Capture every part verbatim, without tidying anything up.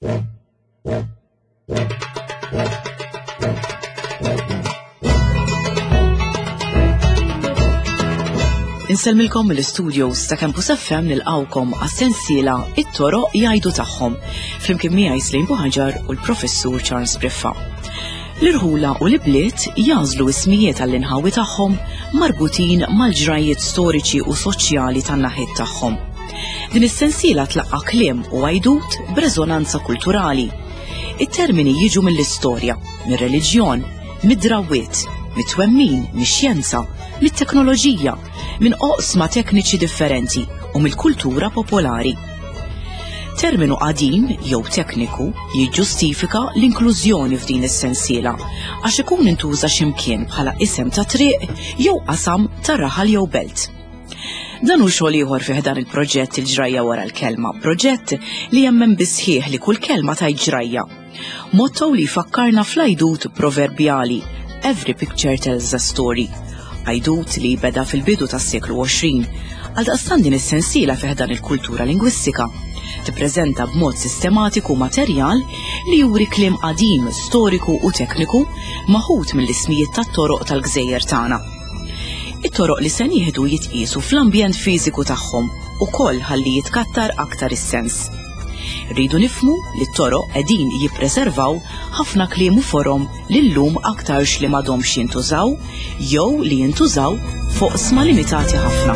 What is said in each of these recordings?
Inselmilkom mill-istudios ta' Campus F M nilqawkom għas-sensiela It-Toroq jgħidu tagħhom flimkien miegħi Slejn Buħaġar u l-Professur Charles Briffa. L-irħula u l-ibliet jażlu ismijiet għall-inħawi tagħhom marbutin mal-ġrajiet storiċi u soċjali tan-naħiet tagħhom. Din is-sensiela tlaqqa kliem u għajdut b'reżonanza kulturali. It-termini jiġu mill-istorja, mir-reliġjon, mid-drawwiet, mit-twemmin, mix-xjenza, mit-teknoloġija, minn oqsma tekniċi differenti u mill-kultura popolari. Terminu qadim jew tekniku jiġġustifika l-inklużjoni f'din is-sensiela għax ikun intuża x'imkien bħala isem ta' triq jew qasam ta' raħal jew belt. Dan hu xogħol ieħor fih dan il-proġett il-ġrajja wara l-kelma, proġett li jemmen bisħieħ li kull kelma tgħid ġrajja. Motto li jfakkarna fl-għajdut proverbjali Every picture tells a story. Għajdut li beda fil-bidu tas-seklu għoxrin, għal daqstan din is-sensiela fih dan il-kultura lingwistika tippreżenta b'mod sistematiku materjal li juri kliem qadim, storiku u tekniku maħud mill-ismijiet tat-toroq tal-gżejjer tagħna. It-toroq li se nieħdu jitqiesu fl-ambjent fiżiku tagħhom ukoll ħalli jitkattar aktar is-sens. Rridu nifhmu li t-toroq qegħdin jippreservaw ħafna kliem u forom li llum aktarx li m'għadhomx jintużaw jew li jintużaw fuq sma limitati ħafna.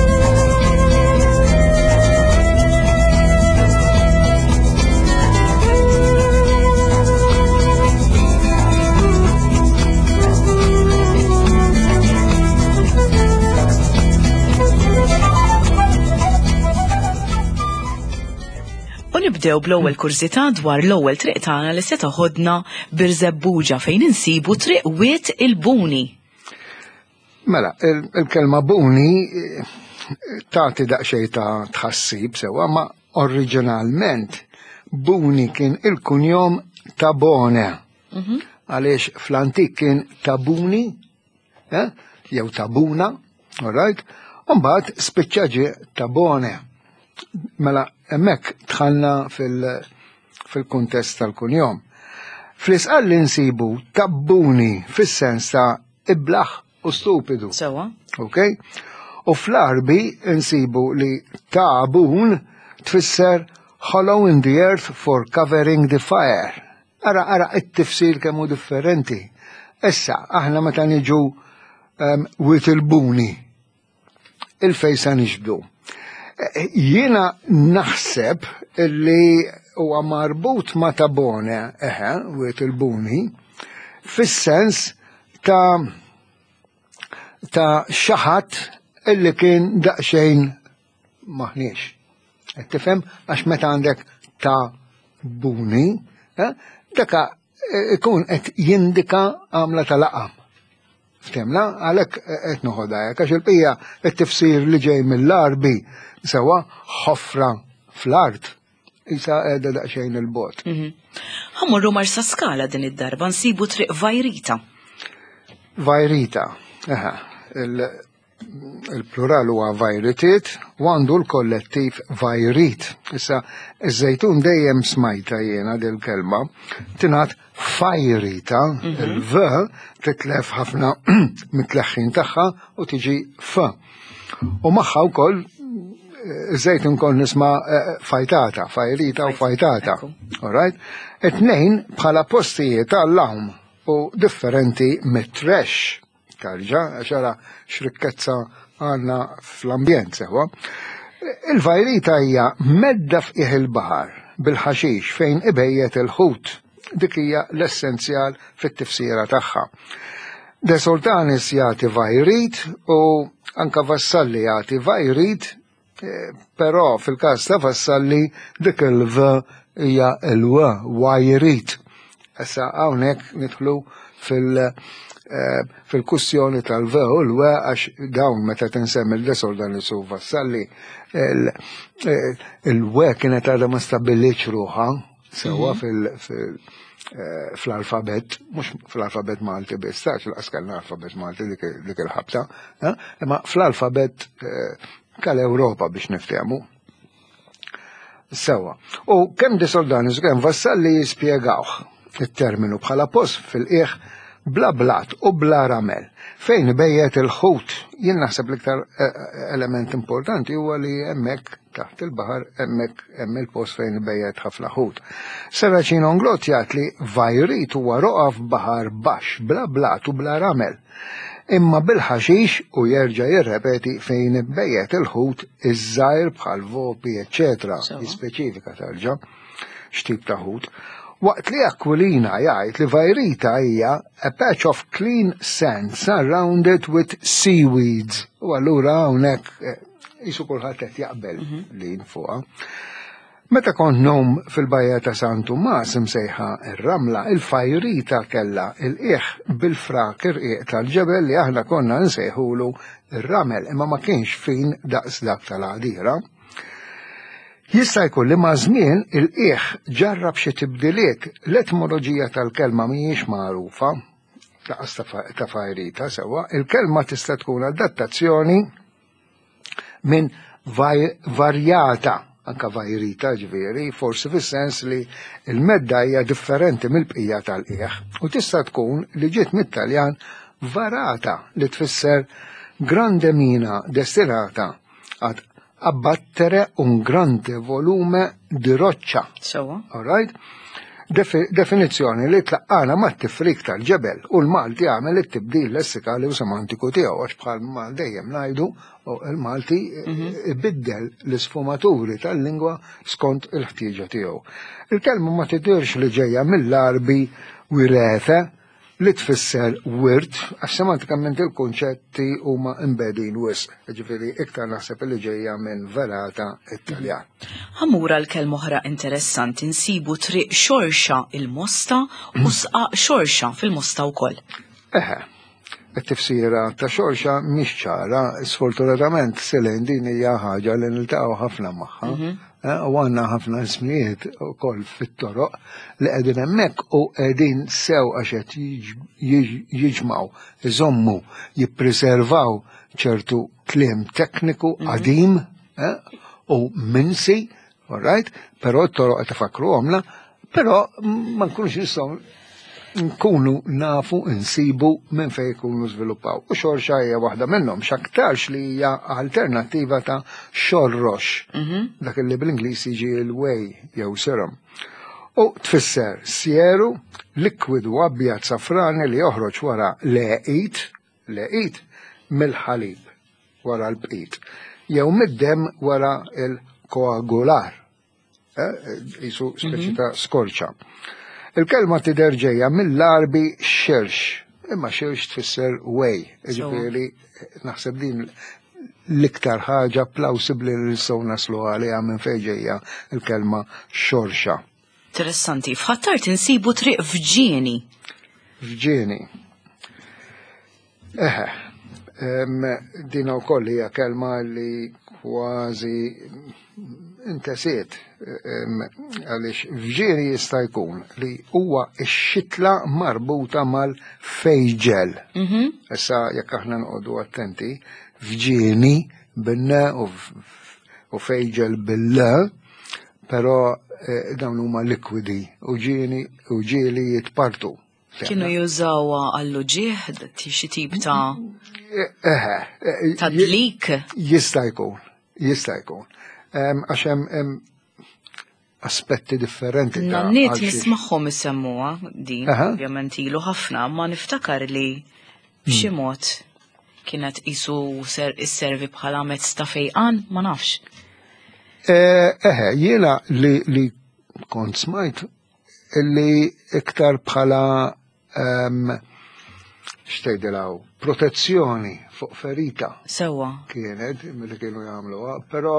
Nibdew bl-ewwel kursità dwar l-ewwel triq tagħna li se taħodna bir-Żebbuġa fejn insibu triq wiet il-buni. Mela, il-kelma buni tagħti daqsxejn ta' tħassib sewwa, ma oriġinalment buni kien il-kunjom ta' Bone. Għaliex fl-antik kien tabuni, jew tabuna, all right? U mbagħad spiċċa ġie ta' Bone. Mela, emmek tħallna fil-kuntest tal-kunjom. Fl-isqal li nsibu tabbuni fis-sens ta' iblaħ u stupidu. Sewa. Ok? U fl-arbi nsibu li tabun tfisser hollow in the earth for covering the fire. Ara, ara, it-tifsir kemmu differenti. Issa, aħna meta niġu um, wit il-buni, il-fejsa nixbdu. Jiena naħseb li huwa marbut ma' ta' Bone, eħe, wiet il-buni, fis-sens ta' ta' xaħat illi kien daqsxejn maħniex. Qed tifhem għax meta għandek ta' buni, daka ikun qed jindika għamla ta' laqam. Ftemna, għalhekk qed noħodha hekk għax il-bqija it-tifsir li ġej mill-arbi sewa ħofra fl-art isa qiegħda daqsxejn il-bot. Ħammurru marsa skala din id-darba nsibu triq Vajrita. Vajrita, eħe, il-plural huwa Vajritit u għandu l-kollettiv Vajrit. Issa iż-żejtun dejjem smajta jiena din kelma tingħad Fajrita, il-V titlef ħafna mit-tleħħin tagħha u tiġi F. U magħha wkoll iż-żejtun kon nisma' fajtata, fajrita u fajtata. All right? It-tnejn bħala postijiet għall-lawm u differenti mit-tresh. Karġa, għaxara xrikkezza għandna fl-ambjent sewa. Il-vajrita hija medda f'qiegħ il-baħar bil-ħaxix fejn ibejjet il-ħut. Dik hija l-essenzjal fit-tifsira tagħha. De Sultanis jagħti vajrit u anka Vassalli jagħti vajrit, però fil-każ ta' Vassalli dik il-v hija l-w, wajrit. Issa hawnhekk nidħlu fil- fil-kussjoni tal-v u l-w għax dawn meta tinsemmi l-De Sultanis u Vassalli il-w kienet għadha ma stabbilitx ruħha sewwa fil- fl-alfabet, mux fl-alfabet Malti biss, taċ l-askalna alfabet Malti dik il-ħabta, imma fl-alfabet kal-Ewropa biex niftehmu. Sewa. U kemm di Soldanis u kemm Vassalli jispjegawh it-terminu bħala post fil-qiegħ bla blat u bla ramel. Fejn bejjet il-ħut, jien naħseb l-iktar element importanti huwa li hemmhekk taħt il-baħar hemmhekk hemm il-post fejn bejjet ħafna ħut. Saracino Nglot jgħid li Vajrit huwa roqaf baħar baxx bla blat u bla ramel. Imma bil-ħaxix u jerġa' jirrepeti fejn bejjet il-ħut iż-żgħir bħal vopi, eċetera, jispeċifika tarġa' x'tip ta' ħut. Waqt li Aquilina jgħid li Vajrita hija a patch of clean sand surrounded with seaweeds. U allura hawnhekk isu kulħadd qed jaqbel lin fuqha. Meta kont nom fil-bajja ta' San Tumas imsejħa ir-ramla, il-Fajrita kella il-qiegħ bil-frak ir-qiegħ tal-ġebel li aħna konna nsejħulu ir-ramel, imma ma kienx fin daqs dak tal-għadira. Jista' jkun li ma' żmien il-qiegħ ġarrab xi tibdiliet, l-etimoloġija tal-kelma mhijiex magħrufa daqs ta' Fajrita sewwa, il-kelma tista' tkun adattazzjoni minn varjata. Anka Vajrita ġifieri, forsi fis-sens li l-medda hija differenti mill-bqija tal-qiegħ u tista' tkun li ġiet mit-Taljan varata li tfisser grande mina destinata ad abbattere un grande volume di roccia. Sewa. All right? Definizzjoni li tlaqqana ma' tifrik tal-ġebel u l-Malti għamel it-tibdil lessikali u semantiku tiegħu għax bħal mal dejjem ngħidu u l-Malti ibiddel l-isfumaturi tal-lingwa skont il-ħtieġa tiegħu. Il-kelma ma tidirx li ġejja mill-Arbi wiretha li tfisser wirt għax semantikament il-kunċetti huma imbedin wisq, ġifieri iktar naħseb li ġejja minn verata it-Taljan. Ħamura l-kelma oħra interessanti nsibu triq xorxa il-Mosta u sqaq xorxa fil-Mosta wkoll. Eħe, it-tifsira ta' xorxa mhix ċara, sfortunatament Selin din hija ħaġa li niltaqgħu ħafna magħha. U għandna ħafna ismijiet ukoll fit-toroq li qegħdin hemmhekk u qegħdin sew għax qed jiġmgħu, iżommu, jippreservaw ċertu kliem tekniku qadim u minsi, all right, però t-toroq qed ifakruhomla, però ma nkunux nistgħu nkunu nafu insibu minn fejn ikunu żviluppaw. U xorxa hija waħda minnhom x'aktarx li hija alternattiva ta' xorrox. Dak li bl-Ingliż jiġi l-way jew serum. U tfisser sieru likwidu abjad safrani li joħroġ wara leqit, leqit mill-ħalib wara l-bqit. Jew mid-dem wara il-koagular. Isu speċi ta' skorċa. Il-kelma tidher ġejja mill-Arbi xirx, imma xirx tfisser way, ġifieri naħseb din l-iktar ħaġa plawsibbli li nistgħu naslu għaliha minn fejn ġejja il-kelma xorxa. Interessanti, f'ħattart insibu triq f'ġieni. F'ġieni. Eħe, din wkoll hija kelma li kważi intesiet għaliex f'ġieni jista' jkun li huwa x-xitla marbuta mal-fejġel. Issa jekk aħna nqogħdu attenti, f'ġieni bin-ne u fejġel bil-le, però dawn huma likwidi u ġieni u ġieli jitpartu. Kienu jużawha għallu ġieħ xi tip ta' tadlik? Jista' jkun, jista' jkun. Għax hemm aspetti differenti. Nanniet nismaħħom isemmuha din, ovvjament ilu ħafna, ma niftakar li b'xi mod kienet qisu isservi bħala mezz ta' fejqan, ma nafx. Eħe, jiena li kont smajt li iktar bħala xtejdilaw protezzjoni fuq ferita. Sewa. Kienet, mill-li kienu jagħmluha, però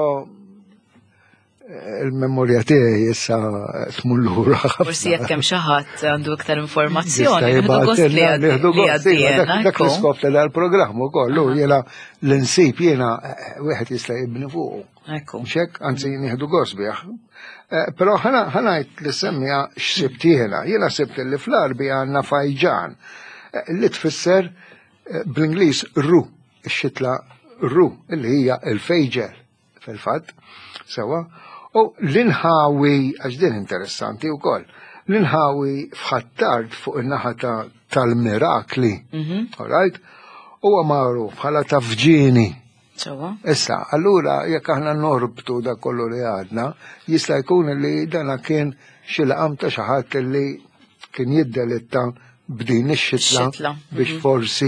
il-memorja tiegħi issa tmullura. Forsi jekk hemm xi ħadd għandu iktar informazzjoni, nieħdu gost li għaddejna. Dak l-iskop tal-programm ukoll, jiena l-insib jiena wieħed jista' jibni fuqu. Ekku. Xek, anzi nieħdu gost bih. Però ħanajt li semmija x'sibt jiena, jiena sibt li fl-Arbi għandna fajġan li tfisser bl-Ingliż ru, x-xitla ru, illi hija l-fejġel fil-fatt, sewa, U l-inħawi, għax din interessanti u koll, l-inħawi fħattart fuq il-naħa tal-mirakli, all right? U għamaru bħala ta' fġini. Issa, allura, jekk aħna norbtu da kollu li għadna, jista' jkun li dana kien xilqam ta' xaħat li kien jiddelitta b'din ix-xitla biex forsi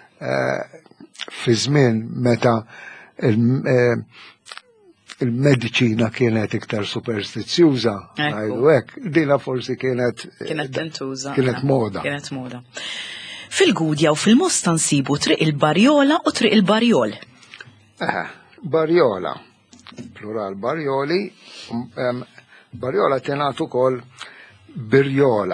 fi żmien meta il-medicina kienet iktar superstizzjuża, għajdu hekk, dina forsi kienet kienet tentuża. Kienet moda. Kienet moda. Fil-Gudja u fil-Mosta nsibu triq il-Barjola u triq il-Barjol. Eh, Barjola, plural Barjoli, um, Barjola tenatu kol Birjola.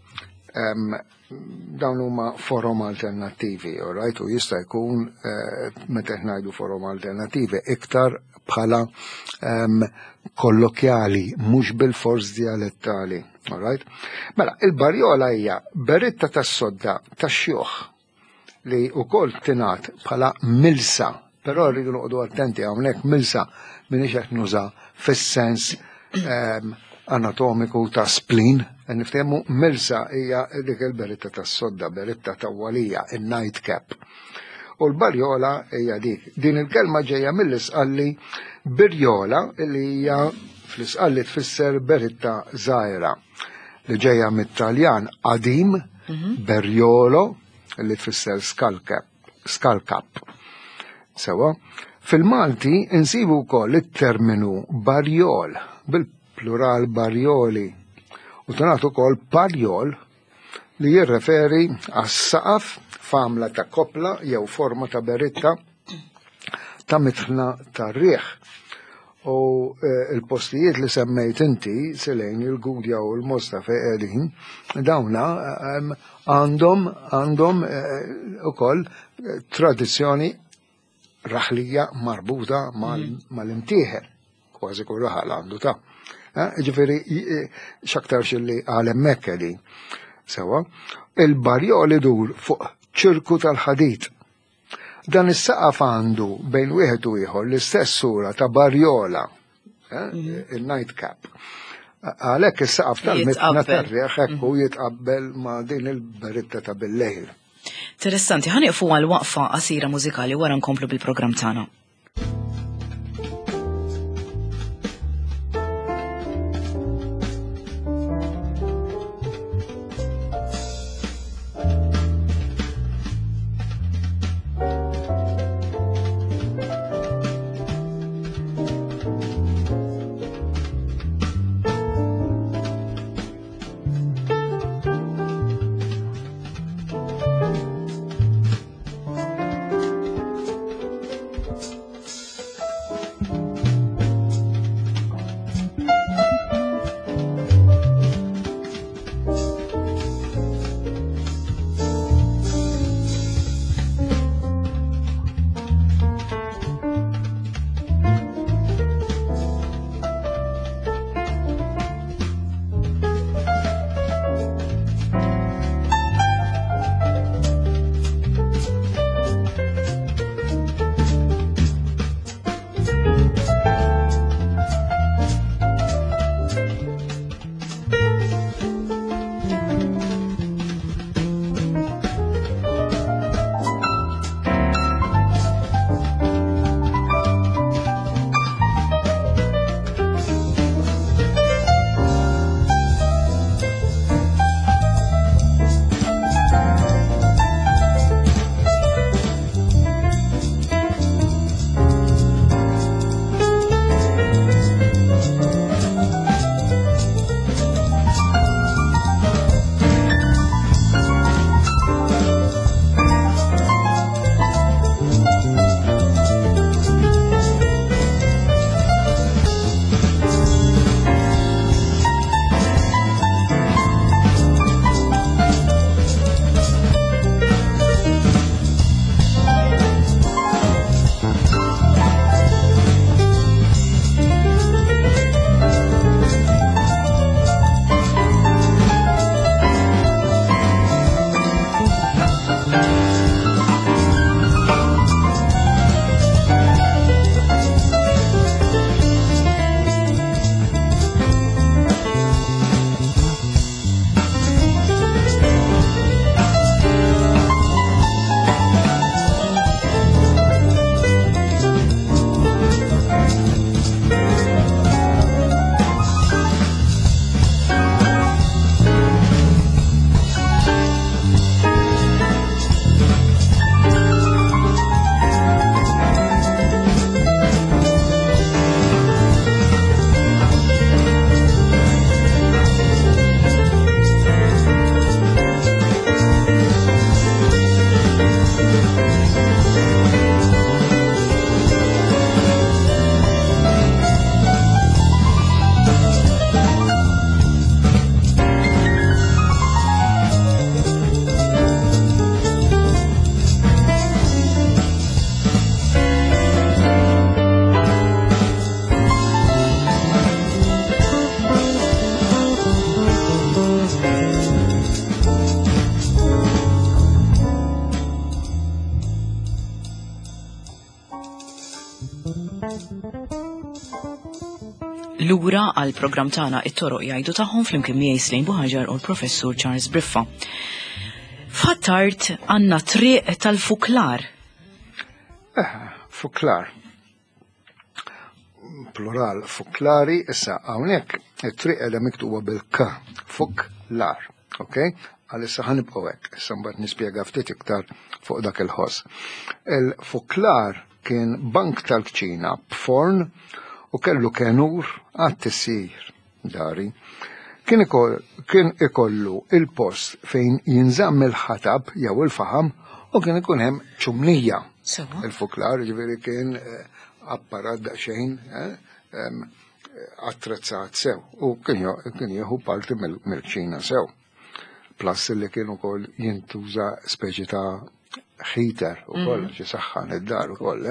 Um, dawn huma forom alternativi, right? U jista' jkun uh, meta ngħidu forom alternativi iktar bħala um, kollokjali, mhux bil-fors dialettali, right? Mela, il-Barjola hija beritta tas-sodda tax-xjuħ li wkoll tingħat bħala milsa. Però rridu noqogħdu attenti hawnhekk milsa m'iniex qed nuża fis-sens um, anatomiku ta' splin, niftehmu milsa hija dik il-beritta tas-sodda, beritta tawwalija, il-nightcap. U l-barjola hija dik. Din il-kelma ġejja mill-isqalli birjola li hija fl-isqalli tfisser beritta żgħira li ġejja mit-Taljan qadim, berjolo li tfisser skullcap, skullcap. Sewa, fil-Malti insibu wkoll it-terminu barjol bil-plural barjoli u tingħatu wkoll barjol li jirreferi għas-saqaf famla ta' kopla jew forma ta' beritta ta' mitħna ta' rieħ. U eh, il-postijiet li semmejt inti, Silejn, il-Gudja u l-Mosta fejn qegħdin, dawna għandhom għandhom ukoll eh, tradizzjoni raħlija marbuta mal-imtieħel, kważi kull raħal għandu ta'. Ġifieri x'aktar xilli għalem Mekka di. Sewa, il-barjol idur fuq ċirku tal-ħadid. Dan is-saqaf għandu bejn wieħed u ieħor l-istess sura ta' barjola, il-nightcap. Għalhekk is-saqaf tal-mitna tar-rieħ hekk jitqabbel ma' din il-beritta ta' bil-lejl. Interessanti, ħaniqfu għal waqfa qasira mużikali wara nkomplu bil-programm tagħna. lura għal programm tagħna it-toroq jgħidu tagħhom flimkien miegħi Slejn Buħaġar u l-Professur Charles Briffa. F'Ħattart għandna triq tal-fuklar. Eh, fuklar. Plural fuklari, issa hawnhekk it-triq qiegħda miktuba bil-K, fuklar, ok? Għalissa ħanibqgħu hekk, issa mbagħad nispjega ftit iktar fuq dak il-ħoss. Il-fuklar kien bank tal-kċina b'forn u kellu kenur għat-tissir dari. Kien ikollu il-post fejn jinżamm il-ħatab jew il-faham u kien ikun hemm ċumnija. Il-fuklar ġifieri kien apparat daqsxejn attrezzat sew u kien jieħu parti mill-kċina sew. Plus li kien ukoll jintuża speċi ta' heater u koll, ġi saħħan id-dar u koll.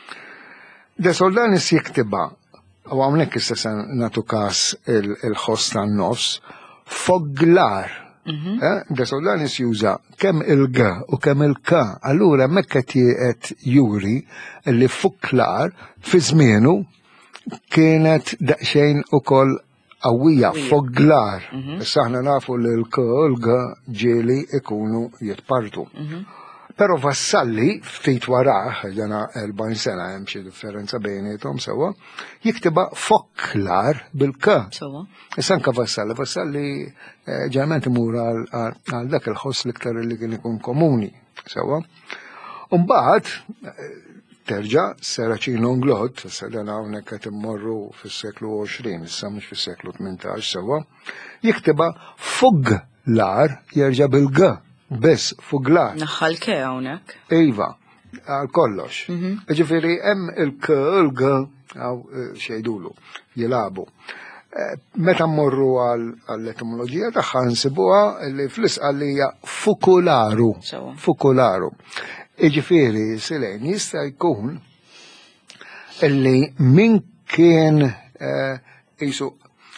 Da soldanis jiktiba, u għamnek issa natu kas il-ħoss tan-nofs, foglar. Da soldanis juża kemm il-G u kemm il-K, allura mekket jiet juri li fuklar fi żmienu kienet daqsxejn ukoll qawwija, foglar. Issa aħna nafu li l-K u l-G ġieli ikunu jitpartu. Pero vassalli, ftit waraħ, ġana erba'jn sena hemm xi differenza bejnietom sewwa, jiktiba foklar bil-K. Issa anke vassalli, vassalli ġeneralment imur għal dak il-ħoss l-iktar li kien ikun komuni sewwa. U mbagħad terġa' Seraċino Nglod, issa dan hawnhekk qed immorru fis-seklu għoxrin, issa mhux fis-seklu tmintax sewwa, jiktiba fuglar jerġa' bil-G. Bess, fuglar. Naħħal ke hawnhekk. Iva, għal kollox. Ġifieri hemm il-K, il-G, għaw xejdulu, jilabu. Meta mmorru għall-etimoloġija tagħha nsibuha li fl-isqallija fukularu. Fukularu. Ġifieri Silejn jista' jkun illi min kien qisu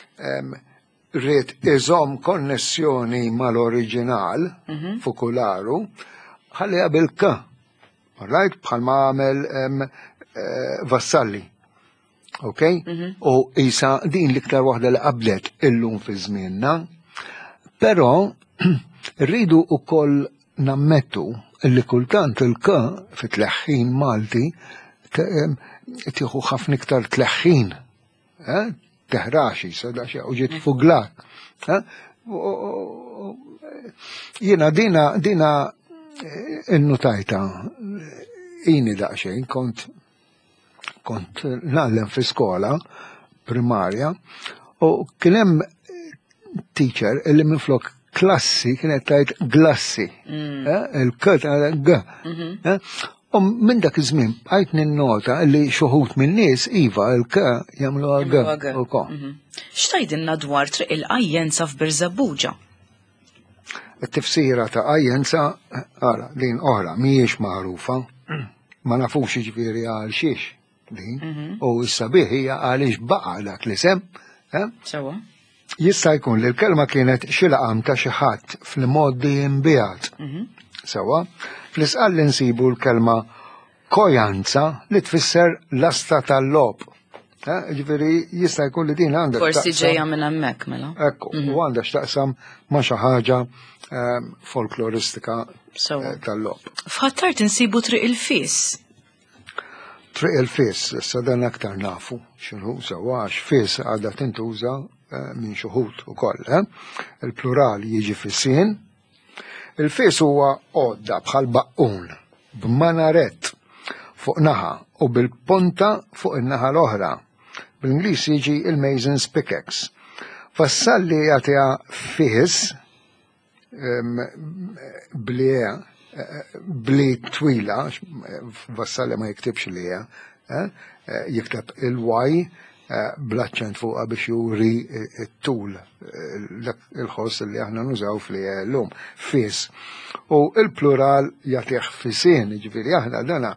rrit iżom konnessjoni mal-oriġinal, fukularu, ħalliha bil-K. Right? Bħalma għamel vassalli. Ok? U isa din l-iktar waħda li qablet illum fi żmienna. Però rridu wkoll nammettu li kultant il-K fit-tleħħin Malti tieħu ħafna iktar tleħħin. Teħraxi, sadaxi, u ġiet fuglar. Jena dina, dina innutajta, jini daqxejn, kont, kont nallem fi skola primarja, u kienem teacher illi minn flok klassi kienet tajt glassi, il-kat għal G. U minn dak iż-żmien bqajt ninnota li xuħut minn nies iva l-K jagħmlu G ukoll. X'tgħidilna dwar triq il-qajjenza f'Birzebbuġa? It-tifsira ta' qajjenza ara din oħra mhijiex magħrufa, ma nafux jiġifieri għal xiex din, u s-sabiħ hija għaliex baqa' dak l-isem. Sewwa. Jista' jkun li l-kelma kienet xi laqam ta' xi ħadd fil-modi imbigħat. Sewwa, fl-isqal nsibu l-kelma kojanza li tfisser l-asta tal-lob. Ġifieri jista' jkun li din għandha forsi ġejja minn hemmhekk mela. Ekku, u għandha x'taqsam ma' xi ħaġa folkloristika tal-lob. F'Ħattart insibu triq il-fis. Triq il-fis, issa dan aktar nafu x'inhu sewwa għax fis għadha tintuża minn xuħud ukoll. Il-plural jiġi fissien. Il-fis huwa għodda bħal baqqun b'manaret fuq naħa u bil-ponta fuq in-naħa l-oħra. Bl-Ingliż jiġi il-Mason's pickaxe. Vassalli jagħtiha fis blija bli twila, vassalli ma jiktibx li hija, jikteb il-Y blaċċent fuqa biex juri it-tul il-ħoss li aħna nużaw fl-lum, fis. U il-plural jagħtih fisien, ġifieri aħna dana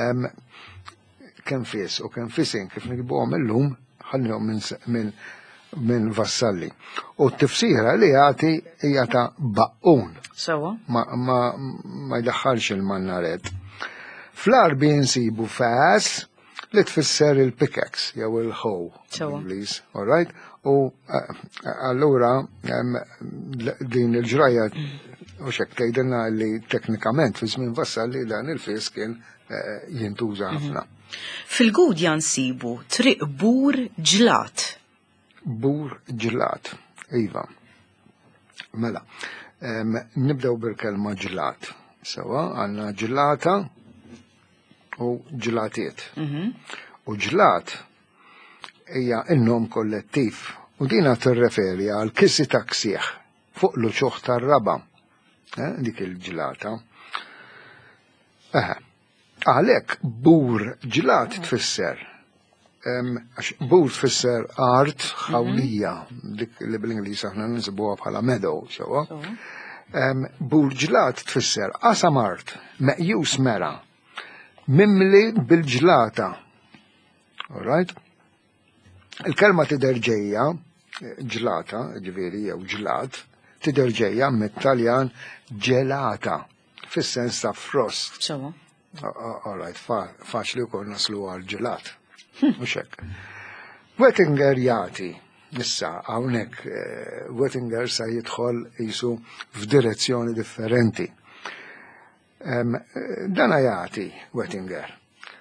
kemm fis u kemm fisin kif nikbuhom illum ħallihom minn minn vassalli. U t-tifsira li jagħti hija ta' baqqun. Sewwa. Ma ma ma jdaħħalx il-mannaret. Fl-arbi nsibu fas li tfisser il-pickaxe jew il-hoe bl-Ingliż, all right? U allura din il-ġraja u xek tgħidilna li teknikament fi żmien Vassalli dan il-fis kien jintuża ħafna. Fil-Gudja nsibu triq bur ġlat. Bur ġlat, iva. Mela, nibdew bil-kelma ġlat. Sewa, għandna ġlata u ġlatiet. U ġlat hija n-nom kollettiv u dina tirreferi għal kissi ta' ksieħ fuq l-ċuħ tar-raba. Dik il-ġlata. Għalhekk bur ġlat tfisser. Bur tfisser art ħawlija, dik li bl-Ingliż aħna nsibuha bħala meadow, sewa. Bur ġlat tfisser qasam art, meqjus mera, mimli bil-ġlata. All right? Il-kelma tidher ġejja, ġlata, ġifieri jew ġlat, tidher ġejja mit-Taljan ġelata, fis-sens ta' frost. Sewa. All right, faċli wkoll naslu għal ġelat. Mhux hekk. Wettinger jagħti issa hawnhekk Wettinger sa jidħol qisu f'direzzjoni differenti. Dana jagħti Wettinger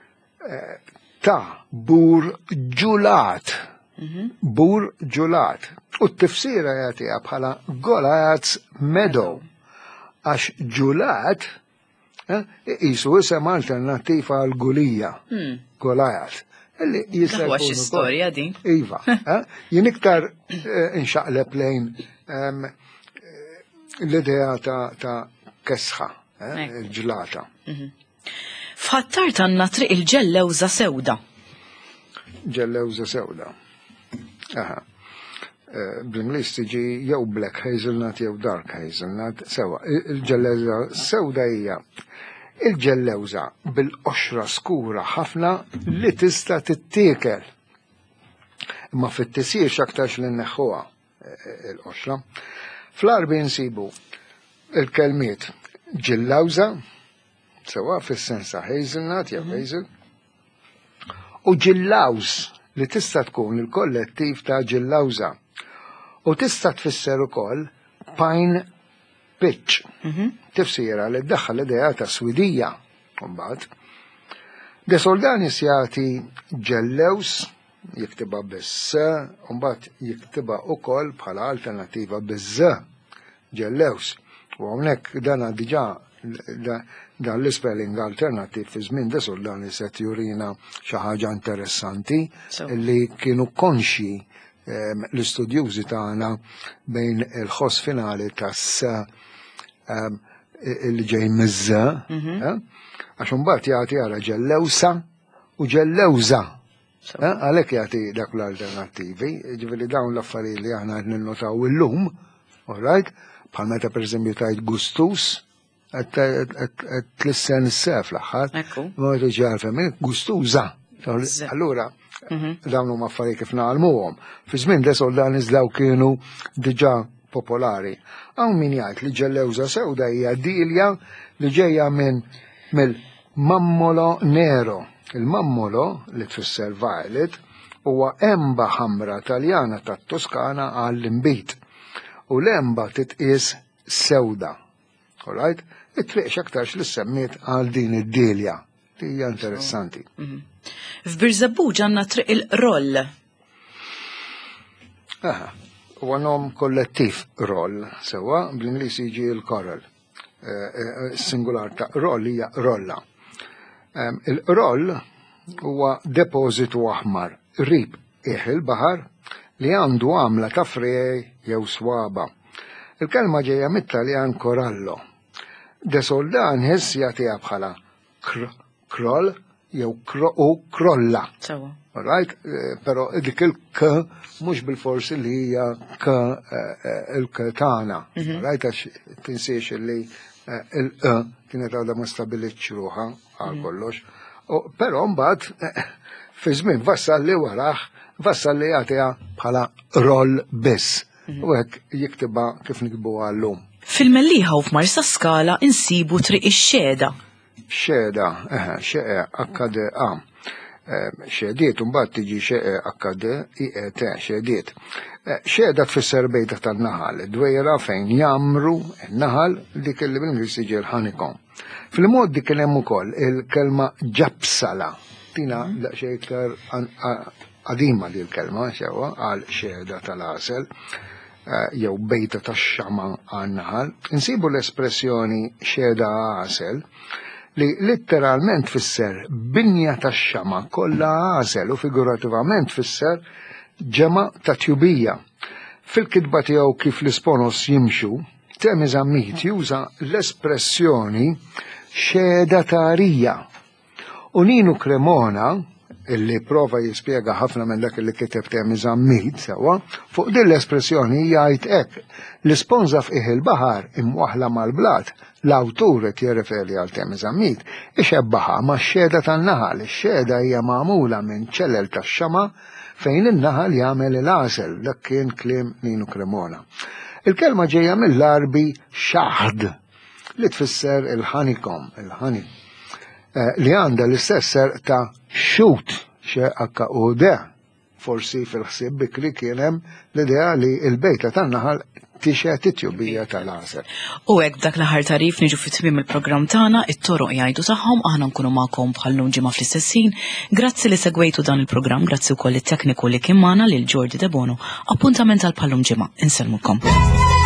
ta' bur ġulat. Bur ġulat. U t-tifsira jagħtiha bħala Goliath's meadow. Għax ġulat qisu isem alternattiv għal Gulija. Goliath. Illi jista' jkun istorja din. Iva, jien iktar inxaqleb lejn l-idea ta' kesħa, il-ġlata. F'Ħattar għandna triq il-ġellewża sewda. Ġellewża sewda. Aha. Bl-Ingliż tiġi jew black hazelnut jew dark hazelnut, sewa. Il-ġellewża sewda hija il-ġellewża bil-qoxra skura ħafna li tista' tittiekel. Imma fit-tisir x'aktarx li nneħħuha l-qoxra. Fl-Arbi nsibu il-kelmiet ġillawża, sewa fis-sens ta' hazelnut jew hazel, u ġillawż li tista' tkun il-kollettiv ta' ġillawża. U tista' tfisser ukoll pine pitch. Tifsira li ddaħħal l-idea ta' swidija. Mbagħad. De Soldanis jagħti ġellews jiktiba bis-s, u mbagħad jiktiba wkoll bħala alternattiva biz-z. Ġellews. U hawnhekk dan diġà dan l-spelling alternattiv fi żmien De Soldanis qed jurina xi ħaġa interessanti li kienu konxi l-istudjużi tagħna bejn il-ħoss finali tas-s il ġej mizza, għax mbagħad jagħti ara ġellewsa u ġellewża. Għalhekk jagħti dak l-alternattivi, ġifieri dawn l-affarijiet li aħna qed ninnotaw illum, all right, bħal meta pereżempju tgħid gustus, qed tlissen is-sef l-aħħar, ma tiġi għalfem, gustuża. Allura, dawn huma affarijiet kif nagħlmuhom. Fi żmien De Soldanis daw kienu diġà popolari. Hawn min jgħid li ġellewża sewda hija dilja li ġejja minn mill-mammolo nero. Il-mammolo li tfisser violet huwa emba ħamra Taljana tat-Toskana għall-imbit. U l-emba titqies sewda. All right? It-triq x'aktarx li semmiet għal din id-dilja. Hija interessanti. F'Birzebbuġ għandna triq il-roll. Aha. U għanom kollettiv roll, sewa, bl-Ingliż jiġi l-coral. Singular ta' roll hija rolla. Il-roll huwa depożitu aħmar, rib iħ il-baħar li għandu għamla ta' frej jew swaba. Il-kelma ġejja mit-Taljan korallo. De Soldanis jagħtiha bħala kroll jew krolla. Sewa. All right? Pero dik il-k mhux bil-forsi li hija k il-k tagħna. All right? Għax tinsiex li il-q kienet għadha ma stabilitx ruħha għal kollox. Però mbagħad fi żmien Vassalli waraħ, Vassalli jagħtiha bħala roll biss. U hekk jiktibha kif nikbuha llum. Fil-Melliħa u f'Marsa Skala insibu triq ix-xeda. Xeda, eħe, xeqa, akkade, ah. xediet, mbagħad tiġi akkade iqet xediet. Xeda tfisser bejta tan-naħal, dwejra fejn jamru n-naħal dik li bil-Ingliż tiġi l-honeycomb. Fil-mod dik hemm ukoll il-kelma ġabsala. Tina daqsxejn iktar qadima di l-kelma xewwa għal xeda tal-għasel jew bejta tax-xama għan-naħal. Insibu l-espressjoni xeda għasel li litteralment fisser binja tax-xama kollha għasel u figurativament fisser ġema ta' tjubija. Fil-kitba tiegħu kif l-isponos jimxu, Temiż Ammit juża l-espressjoni xeda tarija. U Nino Cremona, illi prova jispjega ħafna minn dak li kiteb Temiż Ammit sewa, fuq din l-espressjoni jgħid hekk: l-isponża f'qiegħ il-baħar imwaħla mal-blat. L-awtur qed jirreferi għal Temiż Ammit ixebbaħa max-xeda tan-naħal. Ix-xeda hija magħmula minn ċellel tax-xama fejn in-naħal jagħmel il-għasel, dak kien kliem Nino Cremona. Il-kelma ġejja mill-Arbi xaħd li tfisser il-honeycomb, il-honey, li għandha l-istess ser ta' xut xe akka u de. Forsi fil-ħsieb bikri kien hemm l-idea li l-bejta tan-naħal tixet it-tjubija tal-għasel. U hekk dak l-aħħar tarif niġu fit-tmiem il-programm tagħna, it-toroq jgħidu tagħhom aħna nkunu magħkom bħallum ġimgħa fl-istessin. Grazzi li segwejtu dan il-programm, grazzi wkoll it-tekniku li kien magħna lil Jordi De Bono. Appuntament għal bħallum ġimgħa. Inselmukom.